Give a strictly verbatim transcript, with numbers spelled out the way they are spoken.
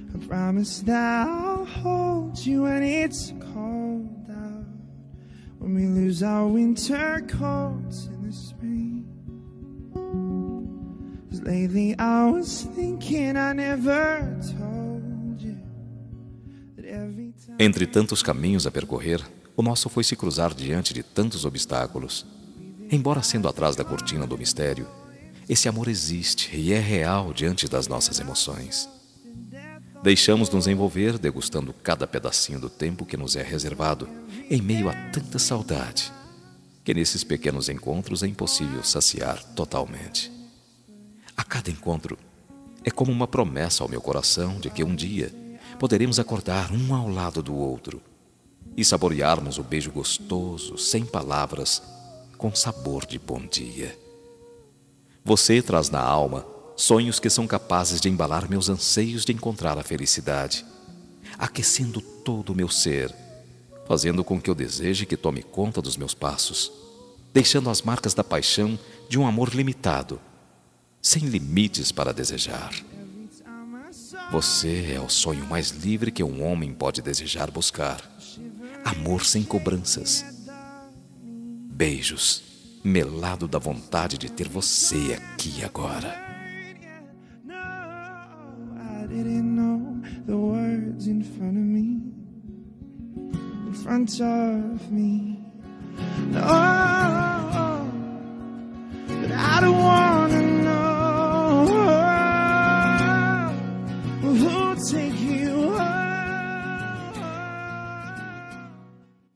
I promise that I'll hold you when it's cold out, when we lose our winter coats in the spring. 'Cause lately I was thinking I never told you that every time. Entre tantos caminhos a percorrer, o nosso foi se cruzar diante de tantos obstáculos. Embora sendo atrás da cortina do mistério, esse amor existe e é real diante das nossas emoções. Deixamos nos envolver degustando cada pedacinho do tempo que nos é reservado, em meio a tanta saudade, que nesses pequenos encontros é impossível saciar totalmente. A cada encontro é como uma promessa ao meu coração de que um dia poderemos acordar um ao lado do outro e saborearmos o beijo gostoso, sem palavras, com sabor de bom dia. Você traz na alma sonhos que são capazes de embalar meus anseios de encontrar a felicidade, aquecendo todo o meu ser, fazendo com que eu deseje que tome conta dos meus passos, deixando as marcas da paixão de um amor limitado, sem limites para desejar. Você é o sonho mais livre que um homem pode desejar buscar. Amor sem cobranças. Beijos, melado da vontade de ter você aqui agora. I didn't know the words in front of me, in front of me.